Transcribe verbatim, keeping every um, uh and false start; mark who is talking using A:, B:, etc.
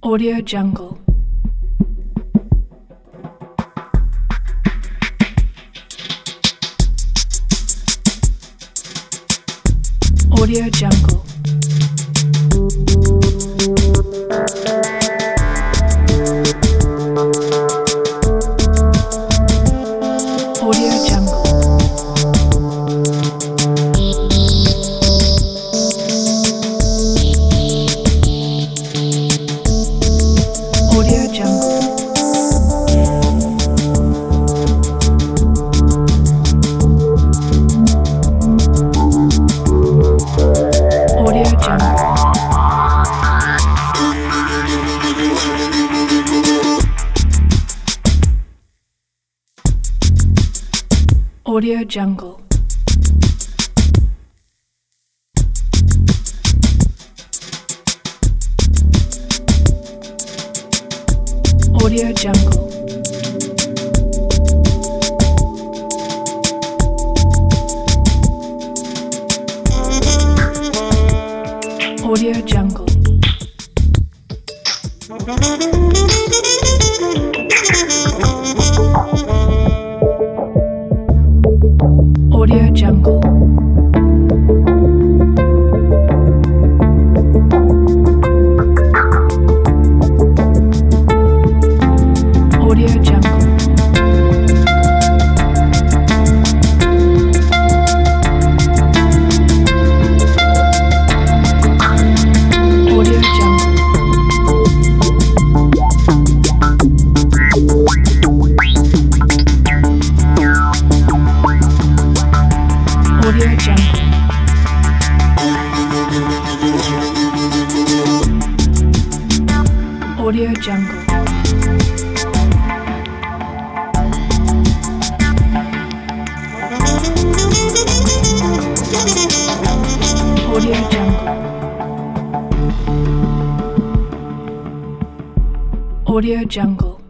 A: Audio Jungle. Audio Jungle. Audio Jungle. Audio Jungle. Audio Jungle. Audio Jungle. Audio Jungle. Audio Jungle. Audio Jungle. Audio Jungle. Audio Jungle. Audio Jungle. Audio Jungle. Audio Jungle. Audio Jungle.